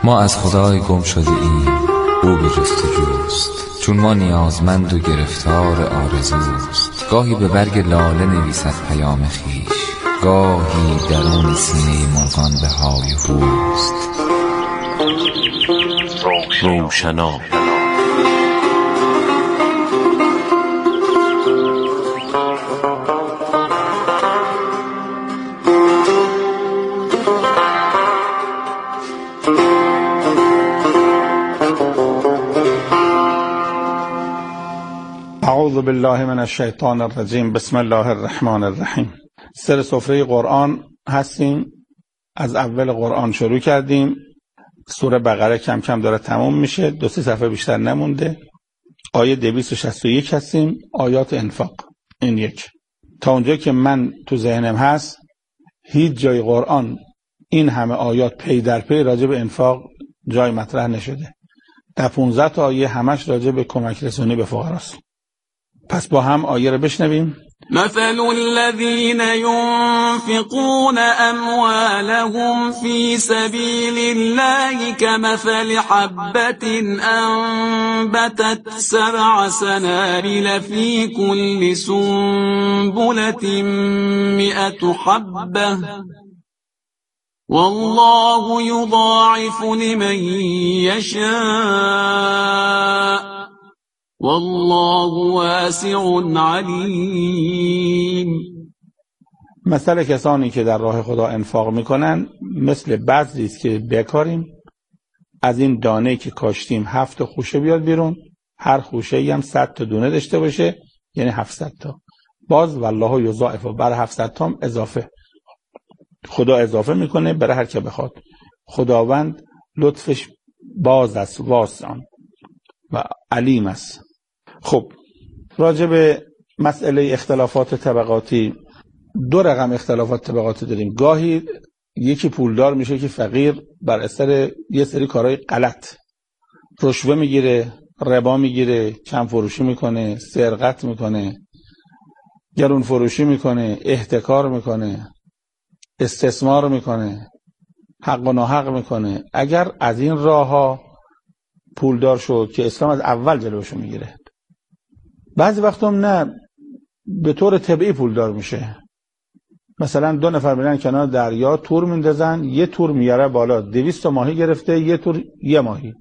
ما از خدای گم شده ایم، او به جستجوست. چون ما نیازمند و گرفتار آرزوست. گاهی به برگ لاله نویسد پیام خویش، گاهی درون سینه مرغان به های هوست. روشنا اعوذ بالله من الشیطان الرجیم. بسم الله الرحمن الرحیم. سر سفره قرآن هستیم. از اول قرآن شروع کردیم. سوره بقره کم کم داره تموم میشه، 2-3 صفحه بیشتر نمونده. آیه 261 هستیم، آیات انفاق. این یک تا اونجا که من تو ذهنم هست هیچ جای قرآن این همه آیات پی در پی راجع به انفاق جای مطرح نشده. در 15 تا آیه همش راجع به کمک رسانی به فقراست. پس با هم آیه رو بشنویم. مثل الذين ينفقون أموالهم في سبيل الله كمثل حبة أنبتت 7 سنابل في كل سنبلة 100 حبة والله يضاعف لمن يشاء والله واسع علیم. مثل کسانی که در راه خدا انفاق میکنن مثل بذری است که بکاریم، از این دانه که کاشتیم 7 خوشه بیاد بیرون، هر خوشه ای هم 100 تا دونه داشته باشه، یعنی 700 تا. باز والله یضاعف، برای 700 تا اضافه خدا اضافه میکنه برای هر که بخواد. خداوند لطفش باز است، واسع و علیم است. خب راجع به مسئله اختلافات طبقاتی 2 رقم اختلافات طبقاتی داریم. گاهی یکی پولدار میشه که فقیر بر اثر یه سری کارهای غلط رشوه میگیره، ربا میگیره، کم فروشی میکنه، سرقت میکنه، گرون فروشی میکنه، احتکار میکنه، استثمار میکنه، حق و ناحق میکنه. اگر از این راهها پولدار شد که اسلام از اول جلوشو میگیره. بعضی وقت هم نه، به طور طبیعی پولدار میشه. مثلا 2 نفر میرن کنار دریا تور میندازن، یه تور میاره بالا 200 تا ماهی گرفته، یه تور 1 ماهی.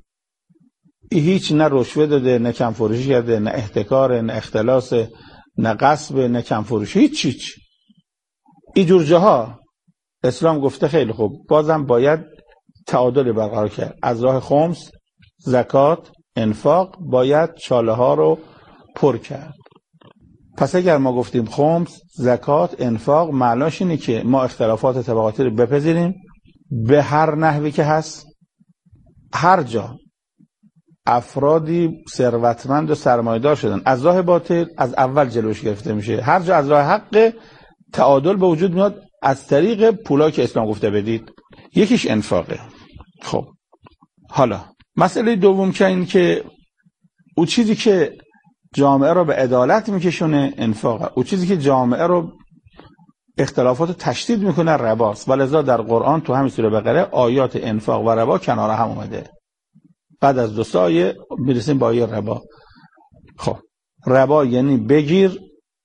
هیچ نه رشوه داده، نه کم فروشی کرده، نه احتکار، نه اختلاس، نه غصب، نه کم فروشی، هیچ. اینجور جاها اسلام گفته خیلی خوب، بازم باید تعادل برقرار کرد. از راه خمس، زکات، انفاق باید چاله ها رو پر کرد. پس اگر ما گفتیم خمس، زکات، انفاق، معناش اینه که ما اختلافات طبقاتی رو بپذیریم به هر نحوی که هست. هر جا افرادی ثروتمند و سرمایه‌دار شدن از راه باطل، از اول جلوش گرفته میشه. هر جا از راه حق تعادل به وجود میاد از طریق پولا که اسلام گفته بدید. یکیش انفاقه. خب حالا مسئله دوم که این که او چیزی که جامعه رو به عدالت میکشونه انفاقه، او چیزی که جامعه رو اختلافات تشدید میکنه رباست. ولذا در قرآن تو همین سوره بقره آیات انفاق و ربا کنار هم اومده. بعد از 2 آیه میرسیم با آیه ربا. خب ربا یعنی بگیر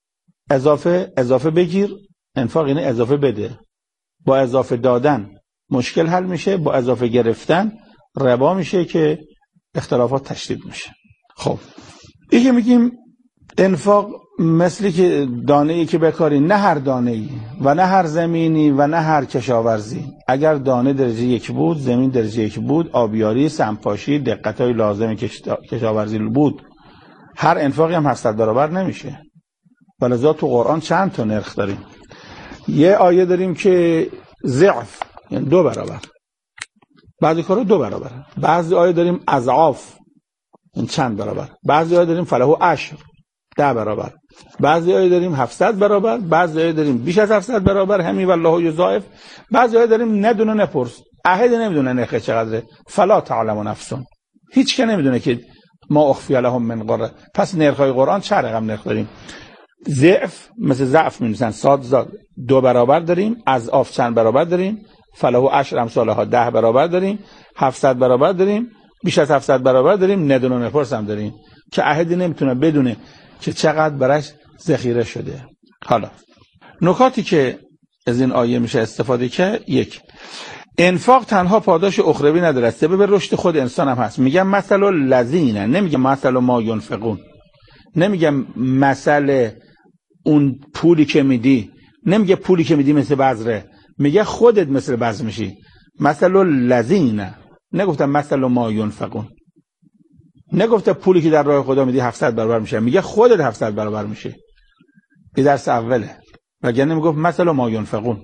اضافه بگیر، انفاق یعنی اضافه بده. با اضافه دادن مشکل حل میشه، با اضافه گرفتن ربا میشه که اختلافات تشدید میشه. خب این که میگیم انفاق مثلی که دانه‌ای که بکاری، نه هر دانه‌ای و نه هر زمینی و نه هر کشاورزی. اگر دانه درجه 1 بود، زمین درجه 1 بود، آبیاری، سمپاشی، دقت‌های لازم کشاورزی بود، هر انفاقی هم 700 برابر نمیشه. ولذا تو قرآن چند تا نرخ داریم. یه آیه داریم که ضعف یعنی 2 برابر، بعضی کارا 2 برابر. بعضی آیه داریم اضعاف این چند برابر. بعضی آیه داریم فله 10 برابر. بعضی آیه داریم 700 برابر. بعضی آیه داریم بیش از 700 برابر. همین والله یضاعف. بعضی آیه داریم ندونه نپرس، احد نمیدونه نرخ چقدره. فلا تعلم نفس، هیچ که نمیدونه که ما اخفی لهم من قره. پس نرخ‌های قرآن چه رقم نرخ داریم؟ ضعف مثل ضعف می‌نویسن، صاد 2 برابر داریم، اضعاف چند برابر داریم، فله 10 امثالها، 10 برابر داریم، 700 برابر داریم، بیش از 700 برابر داریم، ندون و نپرس هم داریم که احدی نمیتونه بدونه که چقدر براش ذخیره شده. حالا نکاتی که از این آیه میشه استفاده که: یک، انفاق تنها پاداش اخروی نداره، سبب رشد خود انسان هم هست. میگم مثل الذین، نمیگم مثل ما ینفقون، نمیگم مثل اون پولی که میدی، نمیگه پولی که میدی مثل بذره، میگه خودت مثل بذر میشی. مثل الذین، نگفتم مثل ما ینفقون، نگفته پولی که در راه خدا میدی 700 برابر میشه، میگه خودت 700 برابر میشه. این درس اوله. وگرنه میگفت مثل ما ینفقون،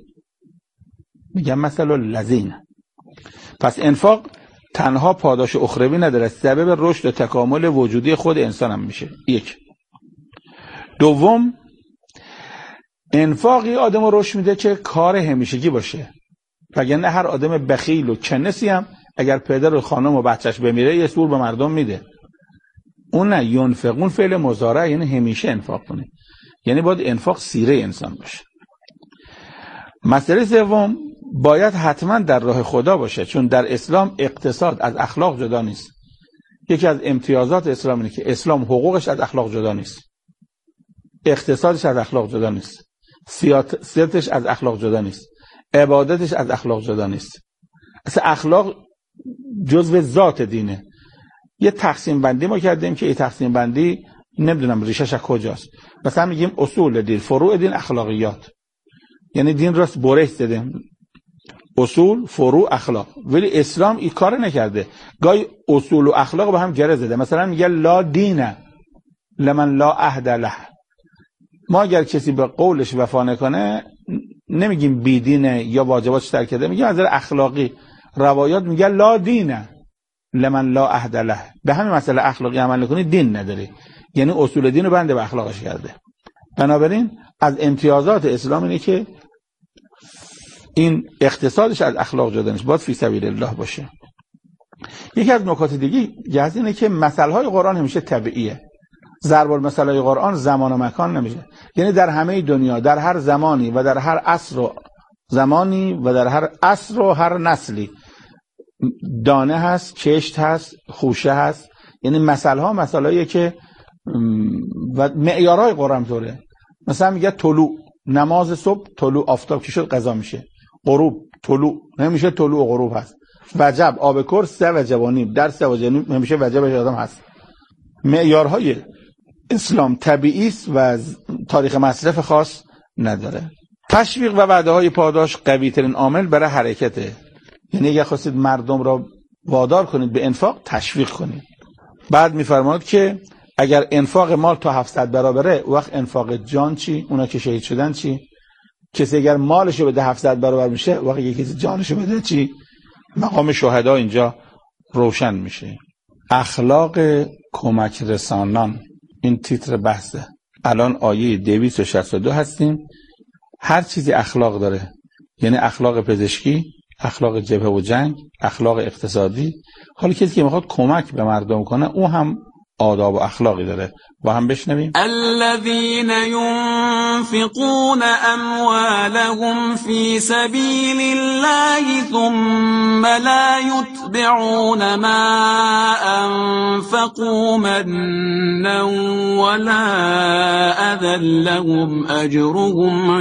میگم مثل الذین. پس انفاق تنها پاداش اخروی نداره، سبب رشد و تکامل وجودی خود انسان هم میشه. یک. دوم، انفاقی آدم رو رشد میده که کار همیشگی باشه. وگرنه هر آدم بخیل و کنسی هم اگر پدر و خانم و بچهش بمیره یه سور به مردم میده. اون نه، ینفقون فعل مضارع، یعنی همیشه انفاق کنه، یعنی باید انفاق سیره انسان باشه. مسئله سوم، باید حتما در راه خدا باشه، چون در اسلام اقتصاد از اخلاق جدا نیست. یکی از امتیازات اسلام اینه که اسلام حقوقش از اخلاق جدا نیست، اقتصادش از اخلاق جدا نیست، سیاستش از اخلاق جدا نیست، عبادتش از اخلاق جدا نیست. اصلا اخلاق جزو ذات دینه. یه تقسیم بندی ما کردیم که این تقسیم بندی نمیدونم ریشش از کجاست. مثلا میگیم اصول دین، فروع دین، اخلاقیات، یعنی دین راست برش زده، اصول، فروع، اخلاق. ولی اسلام این کار نکرده. گاهی اصول و اخلاق به هم گره زده. مثلا میگه لا دینه لمن لا عهد له. ما اگر کسی به قولش وفا نکنه نمیگیم بی دینه یا واجباتش ترک کرده، میگیم از نظر اخلاقی. روایات میگه لا دینه لمن لا عهد له. به همین مسئله اخلاقی عمل نکنی دین نداری، یعنی اصول دین رو بنده به اخلاقش کرده. بنابراین از امتیازات اسلام اینه که این اقتصادش از اخلاق جدا نیست، باید فی سبیل الله باشه. یکی از نکات دیگه از اینه که مثلهای قرآن همیشه طبیعیه. ضرب المثلهای قرآن زمان و مکان نمیشه، یعنی در همه دنیا، در هر زمانی و در هر عصر و زمانی و در هر عصر و هر نسلی دانه هست، کشت هست، خوشه هست. یعنی مثلها مثلهاییه که و معیارهای قرآن طوره. مثلا میگه طلوع، نماز صبح طلوع آفتاب که شد قضا میشه. غروب طلوع نمیشه، طلوع و غروب هست. وجب آب کر 3 وجب و نیم، در 3 وجب نیم نمیشه، وجبش آدم هست. معیارهای اسلام طبیعی است و تاریخ مصرف خاص نداره. تشویق و وعده های پاداش قوی ترین عامل برای حرکته. یعنی اگه خواستید مردم را وادار کنید به انفاق، تشویق کنید. بعد میفرماد که اگر انفاق مال تا 700 برابره، وقت انفاق جان چی؟ اونا که شهید شدن چی؟ کسی اگر مالشو بده 700 برابر میشه، وقت یکی کسی جانشو بده چی؟ مقام شهدا اینجا روشن میشه. اخلاق کمک رسانان، این تیتر بحثه. الان آیه 262 هستیم. هر چیزی اخلاق داره، یعنی اخلاق پزشکی، اخلاق جبهه و جنگ، اخلاق اقتصادی. حالا کسی که میخواد کمک به مردم کنه، او هم آداب و اخلاقی داره. با هم بشنویم. الذين ينفقون اموالهم في سبيل الله ثم لا يتبعون ما انفقوا منا ولا اذى لهم اجرهم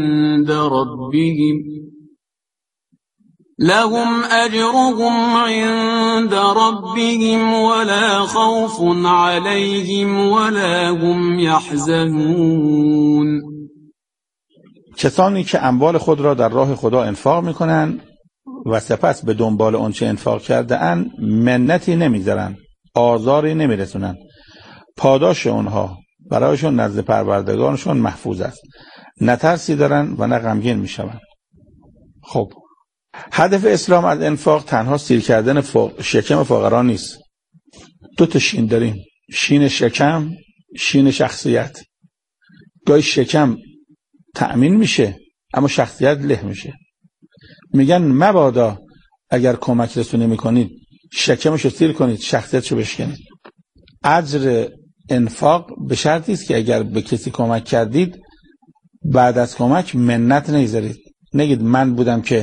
عند ربهم ولا خوف عليهم ولا هم يحزنون. کسانی که اموال خود را در راه خدا انفاق میکنند و سپس به دنبال آنچه انفاق کرده اند منتی نمیگذارند، آزاری نمیرسونند، پاداش اونها برایشون نزد پروردگارشون محفوظ است، نه ترسی دارن و نه غمگین میشوند. خب هدف اسلام از انفاق تنها سیر کردن شکم فقرا نیست. 2 تا شین داریم، شین شکم، شین شخصیت. گاهی شکم تأمین میشه اما شخصیت له میشه. میگن مبادا اگر کمک رسونی میکنید شکمشو سیر کنید، شخصیتشو بشکنید. اجر انفاق به شرطی است که اگر به کسی کمک کردید بعد از کمک منت نگذارید. نگید من بودم که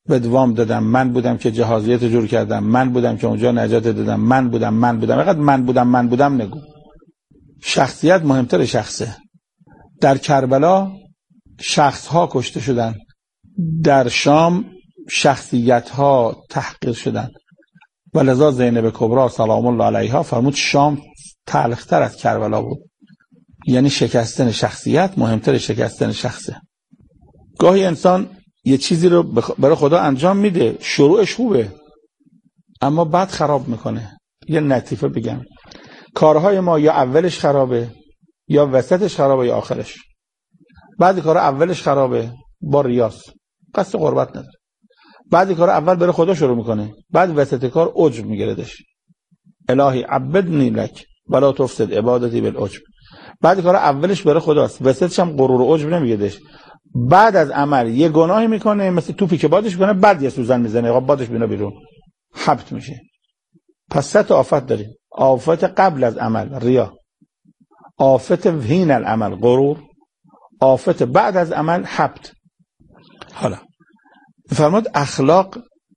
بهت وام دادم، من بودم که جهازیت جور کردم، من بودم که اونجا نجات دادم، من بودم. اینقدر من بودم نگو. شخصیت مهمتر شخصه. در کربلا شخص ها کشته شدن، در شام شخصیت ها تحقیر شدن. ولذا زینب کبرا سلام الله علیها فرمود شام تلختر از کربلا بود. یعنی شکستن شخصیت مهمتر شکستن شخصه. گاهی انسان یه چیزی رو برای خدا انجام میده، شروعش خوبه اما بعد خراب میکنه. یه لطیفه بگم، کارهای ما یا اولش خرابه یا وسطش خرابه یا آخرش. بعضی کارها اولش خرابه با ریاست، قصد قربت نداره. بعضی کارها اول برای خدا شروع میکنه، بعد وسط کار عجب میگیردش. الهی عبدنی لک ولا تفسد عبادتی بالعجب. بعضی کارها اولش برای خداست، وسطش هم غرور و عجب نمیگیردش. بعد از عمل یه گناهی میکنه، مثل توپی که بادش میکنه بعد یه سوزن میزنه بادش میاد بیرون، حبط میشه. پس سه تا آفت داریم: آفت قبل از عمل ریا، آفت حین العمل غرور، آفت بعد از عمل حبط. حالا فرمود اخلاق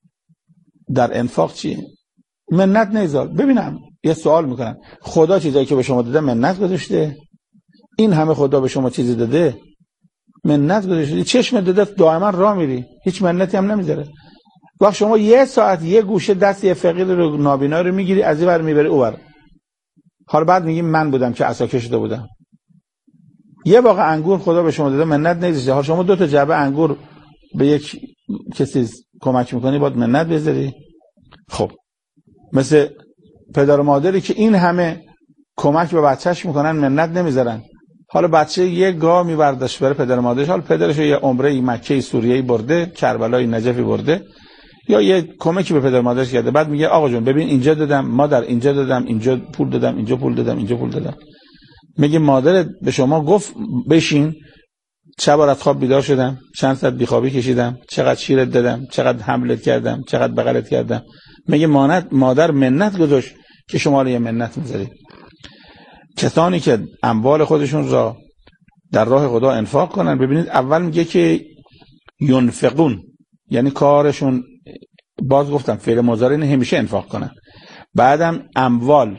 در انفاق چیه؟ منت نیذار. ببینم یه سوال میکنم، خدا چیزایی که به شما داده منت گذاشته؟ این همه خدا به شما چیزی داده منت گذاشته؟ چشم داده دائما راه میری، هیچ منتی هم نمیذاره. وقت شما یه ساعت یه گوشه دست یه فقیر رو نابینا رو میگیری، از این ور میبری اون ور. حالا بعد میگی من بودم که عصا کشیده بودم. یه باغ انگور خدا به شما داده منت نذاشته، حالا شما 2 تا جعبه انگور به یک کسی کمک میکنی باید منت بذاری؟ خب مثل پدر و مادری که این همه کمک به بچهش میکنن منت نمیذارن. حالا بچه یه گاه میبردش بره پدر و مادرش، حالا پدرش یه عمره مکه سوریه‌ای برده، کربلای نجفی برده، یا یه کمکی به پدر و مادرش کرده، بعد میگه آقا جون ببین اینجا دادم، مادر اینجا دادم، اینجا پول دادم، اینجا پول دادم، اینجا پول دادم. میگه مادرت به شما گفت بشین، چه بار از خواب بیدار شدم، چند ساعت بیخوابی کشیدم، چقدر شیرت دادم، چقدر حملت کردم، چقدر بغلت کردم. میگه مادر منت گذاشت که شما رو یه منت میذارید. کسانی که اموال خودشون را در راه خدا انفاق کنن، ببینید اول میگه که ينفقون، یعنی کارشون، باز گفتم فعل مضارع همیشه انفاق کنن. بعدم اموال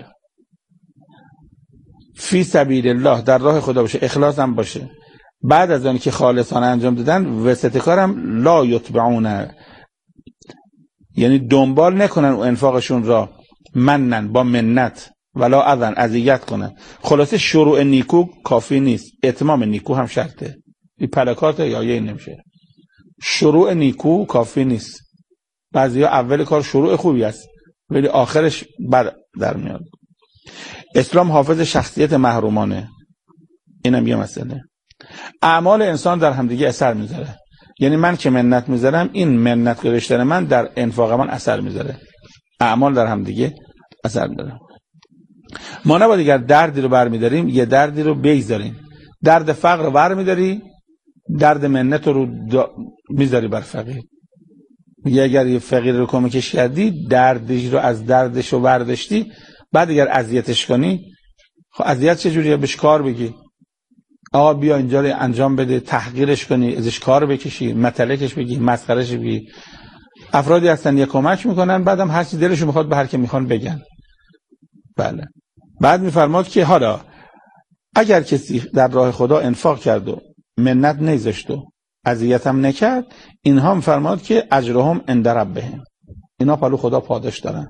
فی سبیل الله، در راه خدا باشه، اخلاص هم باشه. بعد از اون که خالصانه انجام دادن، وسط کارم لا یتبعون، یعنی دنبال نکنن و انفاقشون را منن با منت ولا اذن اذیت کنن. خلاصه شروع نیکو کافی نیست، اتمام نیکو هم شرطه. این پلکات یا یه نمیشه. شروع نیکو کافی نیست. بعضیا اول کار شروع خوبی است ولی آخرش بد در میاد. اسلام حافظ شخصیت محرومانه، اینم یه مسئله. اعمال انسان در همدیگه اثر میذاره. یعنی من که منت میذارم، این منت گذاشتن من در انفاق من اثر میذاره. اعمال در همدیگه اثر میذاره. ما نباید اگر دردی رو برمیداریم یه دردی رو بگذاریم. درد فقر رو برمیداری، درد منت رو میذاری بر فقیر. میگه اگر یه فقیر رو کمکش کردی، دردش رو از دردش رو برداشتی، بعد اگر اذیتش کنی، خب اذیت چجوریه؟ بهش کار بگی، آقا بیا اینجا رو انجام بده، تحقیرش کنی، ازش کار بکشی، متلکش بگی، مسخرهش بگی. افرادی هستن یه کمک میکنن، بعدم هر چی دلشون میخواد به هر کی میخوان بگن. بله. بعد میفرماد که حالا اگر کسی در راه خدا انفاق کرد و منت نذاشت و اذیت هم نکرد، اینها میفرماد که اجرهم عند ربهم، اینا پلو خدا پاداش دارن.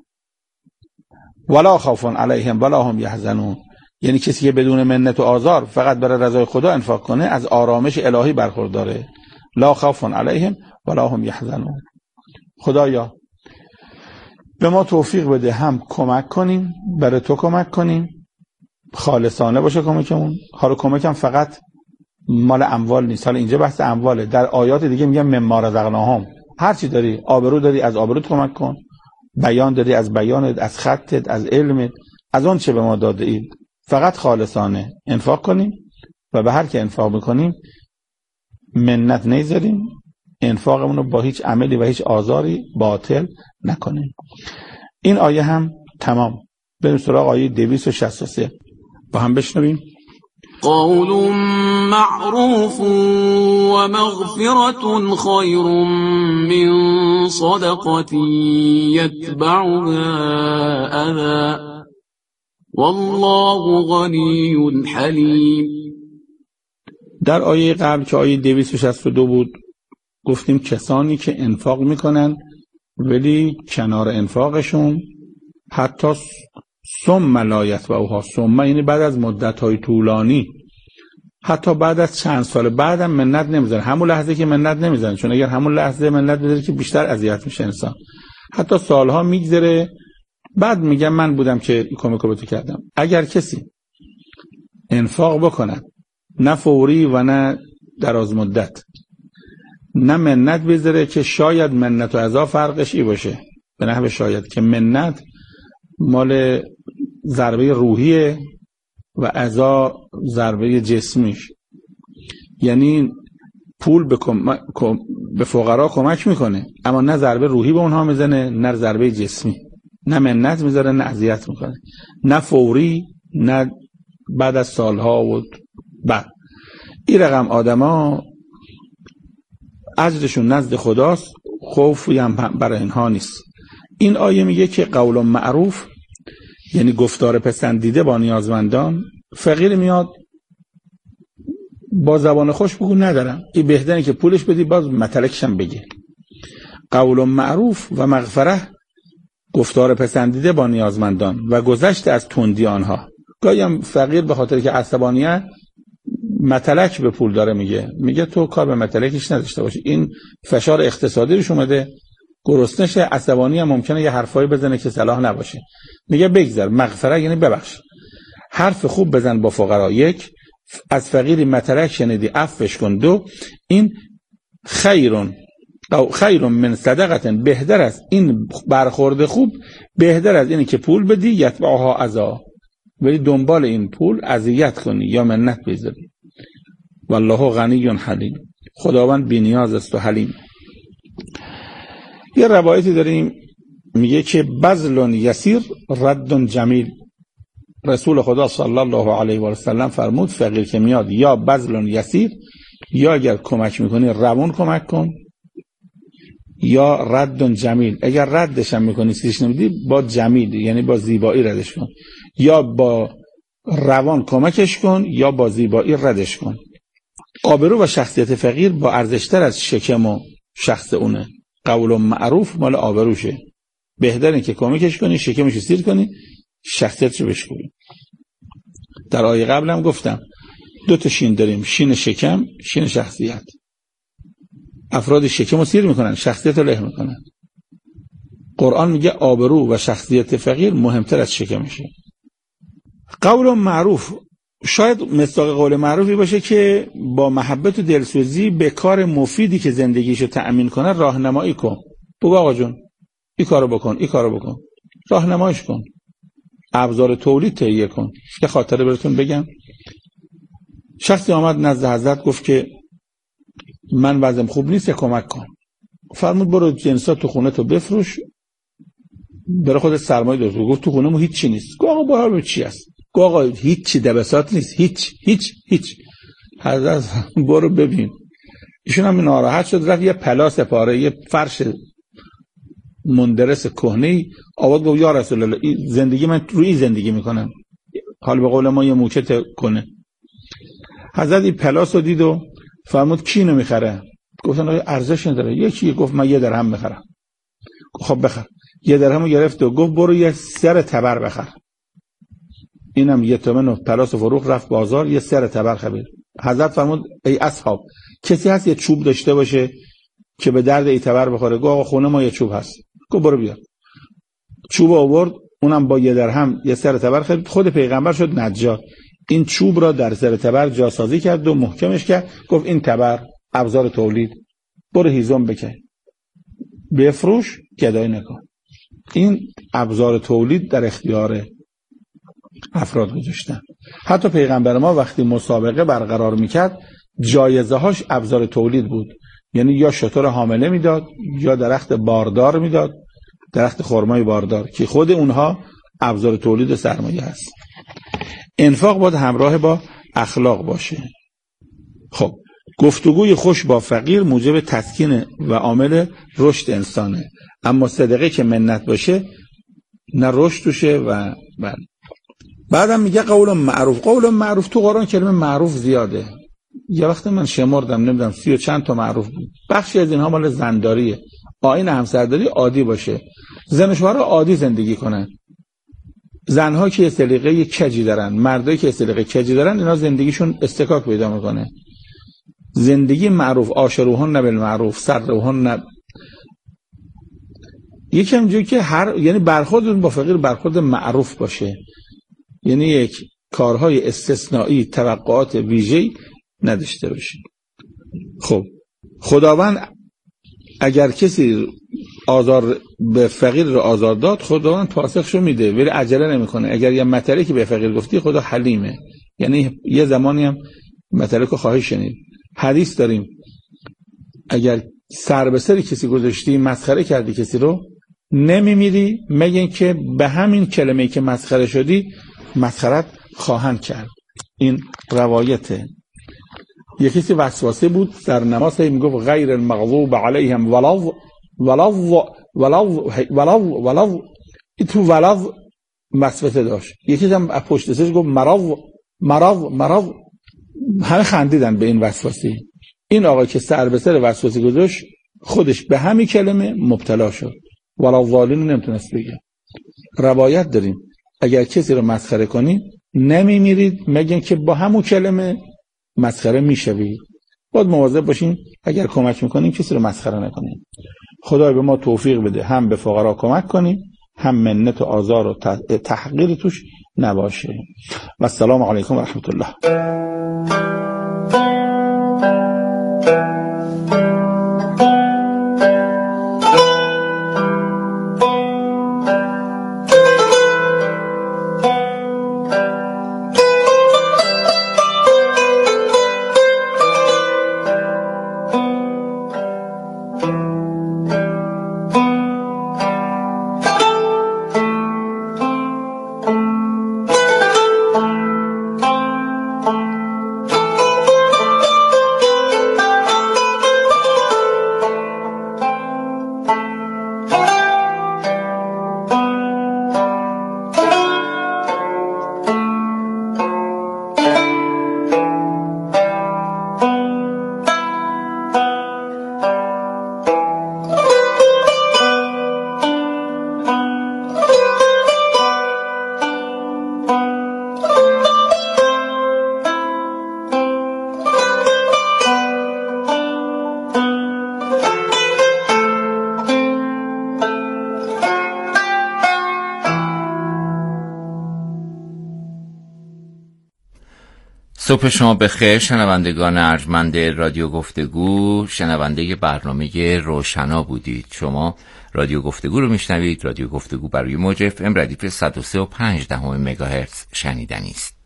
ولا خوف علیهم ولا هم یحزنون، یعنی کسی که بدون منت و آزار فقط برای رضای خدا انفاق کنه از آرامش الهی برخورداره. لا خوف علیهم ولا هم یحزنون. خدایا به ما توفیق بده هم کمک کنیم، برای تو کمک کنیم، خالصانه باشه کمکمون. حالا کمکم فقط مال اموال نیست، حالا اینجا بحث امواله، در آیات دیگه میگم مما رزقناهم. هر چی داری، آبرو داری از آبروت کمک کن، بیان داری از بیانت، از خطت، از علمت، از اون چه به ما داده اید، فقط خالصانه انفاق کنیم و به هر که انفاق میکنیم منت نیذاریم، انفاقمون رو با هیچ عملی و هیچ آزاری باطل نکنیم. این آیه هم تمام. بریم سراغ آیه 263 با هم بشنویم. قول معروف و مغفرة خیر من صدقة یتبعها اذى والله غنی حلیم. در آیه قبل که آیه 262 بود گفتیم کسانی که انفاق میکنن ولی کنار انفاقشون حتی ثم لا یتبعها، ثم یعنی بعد از مدت‌های طولانی، حتی بعد از چند سال بعدم منت نمیزنن. همون لحظه که منت نمیزنن، چون اگر همون لحظه منت بذاره که بیشتر اذیت میشه انسان. حتی سالها میگذره بعد میگم من بودم که این کمکو به تو کردم. اگر کسی انفاق بکنه نه فوری و نه دراز مدت، نه منت بذاره، که شاید منت و عزا فرقش ای باشه، به نحو شاید که منت مال ضربه روحیه و عزا ضربه جسمیش، یعنی پول به فقرا کمک میکنه اما نه ضربه روحی به اونها میزنه نه ضربه جسمی، نه منت میذاره نه اذیت میکنه، نه فوری نه بعد از سالها. و بعد این رقم آدما اجرشون نزد خداست، خوفی هم برای اینها نیست. این آیه میگه که قول معروف یعنی گفتار پسندیده با نیازمندان. فقیر میاد با زبان خوش بگو ندارم، این بهتره که پولش بدی باز متلکشم بگه. قول معروف و مغفره گفتار پسندیده با نیازمندان و گذشت از تندی آنها. گاهی هم فقیر به خاطر که عصبانیه متلک به پول داره میگه تو کار به متلکش نداشته باشی، این فشار اقتصادی روش اومده، گرسنش، عصبانی هم ممکنه یه حرفایی بزنه که صلاح نباشه. میگه بگذر. مغفره یعنی ببخش، حرف خوب بزن با فقرا. یک، از فقیری متلک شنیدی عفوش کن. دو، این خیر من صدقه، بهتر از این برخورد خوب، بهتر از اینی که پول بدی یتبعها عزا، ولی دنبال این پول اذیت کنی یا منت بذاری. والله غنی حلیم، خداوند بی‌نیاز است و حلیم. یه روایتی داریم میگه که بذل یسیر رد جمیل. رسول خدا صلی الله علیه و سلم فرمود فقیر که میاد یا بذل یسیر، یا اگر کمک میکنی روون کمک کن، یا رد جمیل، اگر ردش هم میکنی چیزش نمیدی با جمیل یعنی با زیبایی ردش کن، یا با روان کمکش کن یا با زیبایی ردش کن. آبرو و شخصیت فقیر با ارزشتر از شکم و شخص اونه. قول معروف مال آبروشه، بهتره که کمکش کنی، شکمشو سیر کنی، شخصیتشو بشکنی. در آیه قبل هم گفتم 2 شین داریم، شین شکم، شین شخصیت. افراد شکمو سیر میکنن، شخصیت رو له میکنن. قرآن میگه آبرو و شخصیت فقیر مهمتر از شکمشه. قول معروف شاید مصداق قول معروفی باشه که با محبت و دلسوزی به کار مفیدی که زندگیشو تأمین کنه راهنمایی کن. بگو آقا جون این کارو بکن، این کارو بکن، راهنماییش کن، ابزار تولید تهیه کن. یه خاطره براتون بگم. شخصی آمد نزد حضرت گفت که من وضعم خوب نیست، کمک کن. فرمود برو جنسات تو خونه تو بفروش، برای خودت سرمایه درست. گفت تو خونه‌مون هیچ چی نیست. گفت آقا باور چی است؟ گفت آقا هیچ چی دبسات نیست، هیچ. حضرت برو ببین. ایشون هم ناراحت شد، رفت یه پلاس پاره، یه فرش مندرس کهنه‌ای آورد. گفت یا رسول الله زندگی من روی زندگی میکنم، حال به قول ما یه موچت کنه. حضرت این پلاس رو دید و فرمود کی اینو میخره؟ گفتن ارزش نداره. یکی گفت من 1 درهم میخرم. خب بخر. 1 درهمو گرفت و گفت برو یه سر تبر بخر. اینم 1 تومن و پلاس و فروخت، رفت بازار یه سر تبر خرید. حضرت فرمود ای اصحاب کسی هست یه چوب داشته باشه که به درد ای تبر بخوره؟ گفت آقا خونه ما یه چوب هست. گفت برو بیار. چوب آورد، اونم با 1 درهم یه سر تبر خرید. خود پیغمبر شد نجار. این چوب را در سر تبر جاسازی کرد و محکمش کرد. گفت این تبر ابزار تولید، برو هیزم بکن بفروش، گدایی نکن. این ابزار تولید در اختیار افراد گذاشتن. حتی پیغمبر ما وقتی مسابقه برقرار میکرد جایزه هاش ابزار تولید بود، یعنی یا شتر حامله میداد یا درخت باردار میداد، درخت خرمای باردار که خود اونها ابزار تولید و سرمایه هست. انفاق باید همراه با اخلاق باشه. خب گفتگوی خوش با فقیر موجب تسکین و عامل رشد انسانه، اما صدقه که منت باشه نه رشد توشه و بعدم میگه قول معروف. قول معروف تو قرآن کلمه معروف زیاده. یه وقت من شمردم نمیدونم 30 و چند تا معروف بود. بخشی از اینها مال زنداریه. آیین همسرداری عادی باشه، زن و شوهر عادی زندگی کنن. زنها که سلیقه کجی دارن، مردایی که سلیقه کجی دارن، اینا زندگیشون استکاک پیدا میکنه. زندگی معروف، عاشروهن بالمعروف سرروهن. یکم جایی که یعنی برخورد با فقیر برخورد معروف باشه، یعنی یک کارهای استثنایی توقعات ویژه‌ای نداشته باشه. خب خداوند اگر کسی آزار به فقیر رو آزار داد، خداوند پاسخشو میده ولی عجله نمیکنه. اگر یه مطلبی که به فقیر گفتی، خدا حلیمه، یعنی یه زمانی هم مطلبی که خواهی شنید. حدیث داریم اگر سر به سر کسی گذاشتی، مسخره کردی کسی رو، نمیمیری مگه اینکه به همین کلمه‌ای که مسخره شدی مسخرت خواهند کرد. این روایته. یه کسی وسوسه بود در نماز، میگفت غیر المغضوب علیهم ولا تو ولو وسوسه داشت. یکی هم پشت سرش گفت مرض. همه خندیدن به این وسوسه. این آقا که سر به سر وسوسه گذاشت، خودش به همین کلمه مبتلا شد. ولا ظالم نمیتونست بگه. روایت داریم اگر کسی رو مسخره کنید نمیمیرید مگر که با همون کلمه مسخره میشوید. باید مواظب باشین اگر کمک میکنیم کسی رو مسخره نکنیم. خدای به ما توفیق بده هم به فقرا کمک کنیم، هم منت و آزار و تحقیر توش نباشه. و السلام علیکم و رحمت الله. صبح شما بخیر شنوندگان ارجمند رادیو گفتگو. شنونده برنامه روشنا بودید. شما رادیو گفتگو رو میشنوید. رادیو گفتگو برای موج اف ام ردیف 103.5 مگاهرتز شنیدنی است.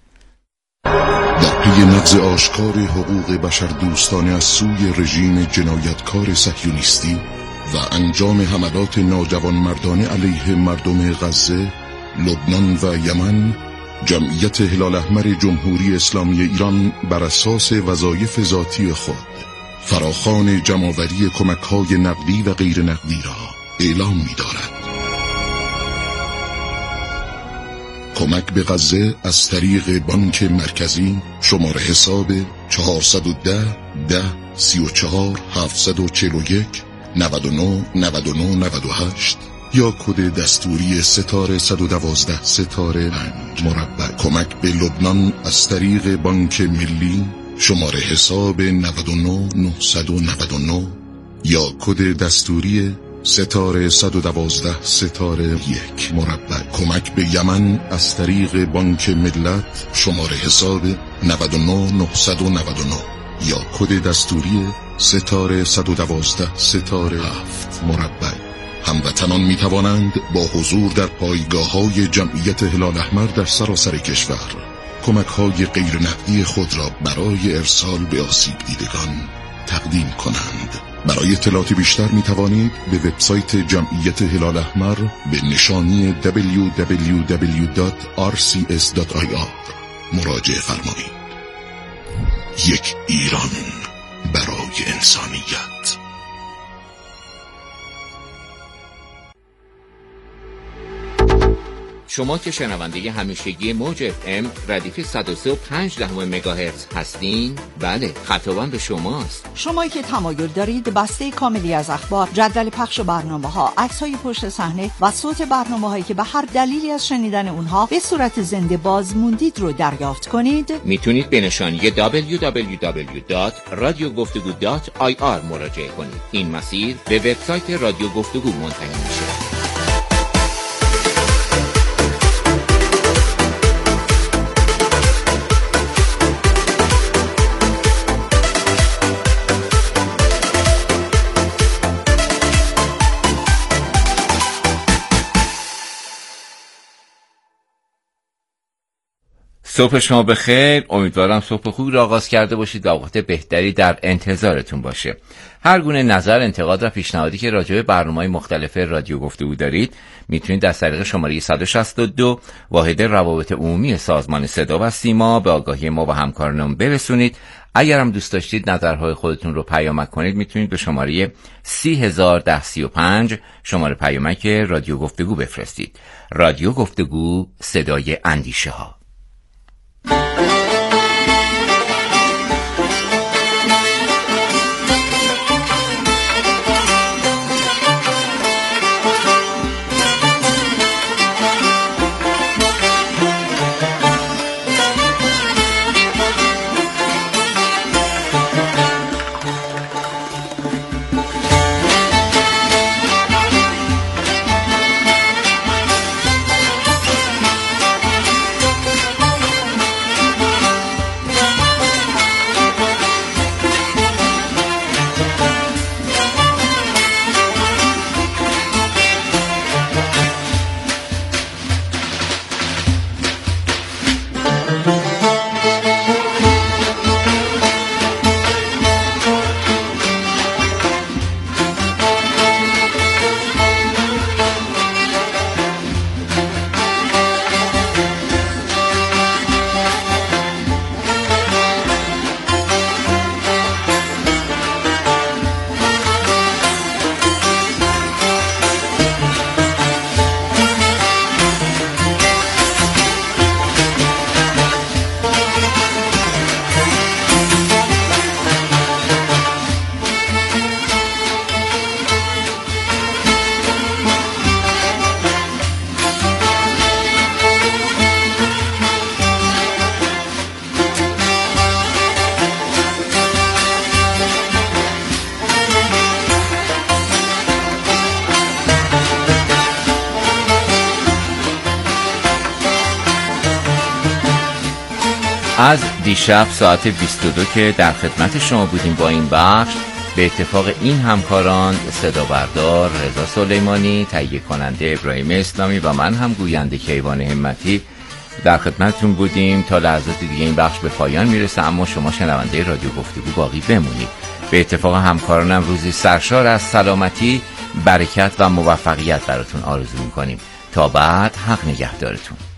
در پی نقض آشکار حقوق بشر دوستانه از سوی رژیم جنایتکار صهیونیستی و انجام حملات ناجوانمردانه علیه مردم غزه، لبنان و یمن، جمعیت هلال احمر جمهوری اسلامی ایران بر اساس وظایف ذاتی خود فراخوان جمع‌آوری کمک‌های نقدی و غیر نقدی را اعلام می‌دارد. کمک به غزه از طریق بانک مرکزی شماره حساب 410 10 34 741 99 99 98 یا کد دستوری ستاره 112 ستاره 5 مربع. کمک به لبنان از طریق بانک ملی شماره حساب 99 999 یا کد دستوری ستاره 112 ستاره 1 مربع. کمک به یمن از طریق بانک ملت شماره حساب 99 999 یا کد دستوری ستاره 112 ستاره 7 مربع. هموطنان می توانند با حضور در پایگاه‌های جمعیت هلال احمر در سراسر کشور کمک‌های غیر نقدی خود را برای ارسال به آسیب دیدگان تقدیم کنند. برای اطلاعات بیشتر می توانید به وبسایت جمعیت هلال احمر به نشانی www.rcs.ir مراجعه فرمایید. یک ایران برای انسانیت. شما که شنونده همیشگی موج FM ردیف 103.5 مگاهرتز هستین، بله، خطابم به شماست. شمایی که تمایل دارید بسته کاملی از اخبار، جدول پخش برنامه‌ها، عکس‌های پشت صحنه و صوت برنامه‌هایی که به هر دلیلی از شنیدن اونها به صورت زنده باز موندید رو دریافت کنید، میتونید به نشانی www.radiogoftegu.ir مراجعه کنید. این مسیر به وبسایت رادیو گفتگو منتهی میشه. صبح شما بخیر. امیدوارم صبح خوبی را آغاز کرده باشید و اوقات بهتری در انتظارتون باشه. هر گونه نظر، انتقاد و پیشنهادی که راجع به برنامه‌های مختلف رادیو گفتگو دارید میتونید از طریق شماره 162 واحد روابط عمومی سازمان صدا و سیما به آگاهی ما و همکارانمون برسونید. اگر هم دوست داشتید نظرهای خودتون رو پیامک کنید میتونید به شماره 301035 شماره پیامک رادیو گفتگو بفرستید. رادیو گفتگو، صدای اندیشه ها. از دیشب ساعت 22 که در خدمت شما بودیم با این بخش، به اتفاق این همکاران صدا بردار رضا سلیمانی، تهیه کننده ابراهیم اسلامی و من هم گوینده کیوان همتی در خدمتتون بودیم. تا لحظات دیگه این بخش به پایان میرسه، اما شما شنونده رادیو گفتگو باقی بمونید. به اتفاق همکارانم روزی سرشار از سلامتی، برکت و موفقیت براتون آرزو میکنیم. تا بعد، حق نگهدارتون.